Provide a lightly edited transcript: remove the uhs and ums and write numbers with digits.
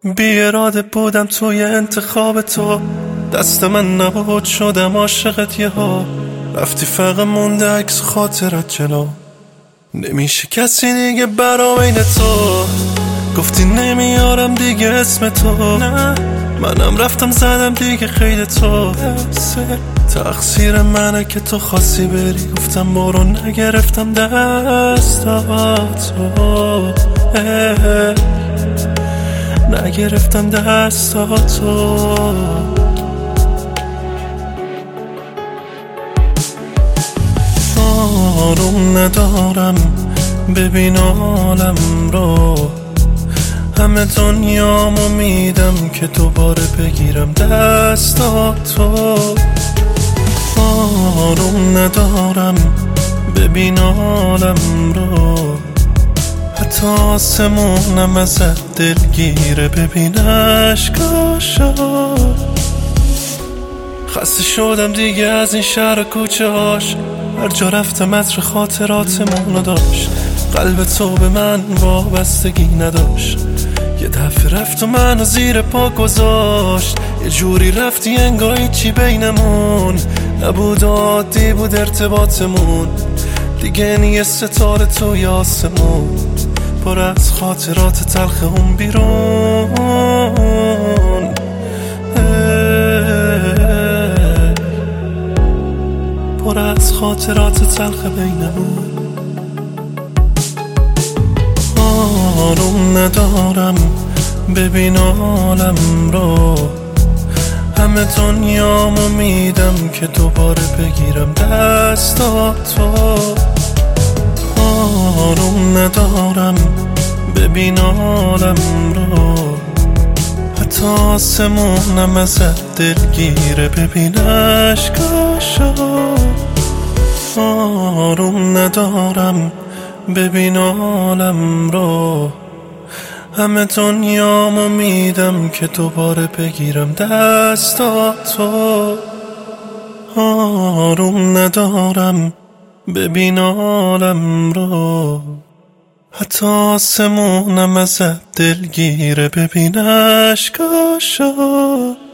بی اراده بودم توی انتخاب تو، دست من نبود شدم عاشقت یهو. رفتی فقط مونده عکس خاطرت جلو، نمیشه کسی دیگه برا بین تو. گفتی نمیارم دیگه اسم تو، نه منم رفتم زدم دیگه خیلی تو. تقصیر منه که تو خواستی بری، گفتم برو نگرفتم دستاتو، نگرفتم دستاتو. آروم ندارم ببین عالم رو، همه دنیامو میدم که دوباره بگیرم دستاتو. آروم ندارم ببین عالم رو، حتی آسمونم ازت دلگیره ببین عشقاشو. خسته شدم دیگه از این شهر و کوچه هاش، هر جا رفتم عطر خاطراتمونو داشت. قلب تو به من وابستگی نداشت، یه دفعه رفت و منو زیر پا گذاشت. یه جوری رفتی انگار چی بینمون نبود، عادی بود ارتباطمون. دیگه نیه ستاره توی آسمون، پر از خاطرات تلخ اون بیرون. پر از خاطرات تلخ بینمون. آروم ندارم ببین عالم رو، همه دنیامو میدم که دوباره بگیرم دستاتو. آروم ندارم ببین عالم رو، حتی آسمونم ازت دلگیره ببین عشقاشو. آروم ندارم ببین عالم رو، همه دنیامو میدم که دوباره بگیرم دستاتو. آروم ندارم ببین عالم رو، حتی آسمونم ازت دلگیره ببین عشقاشو.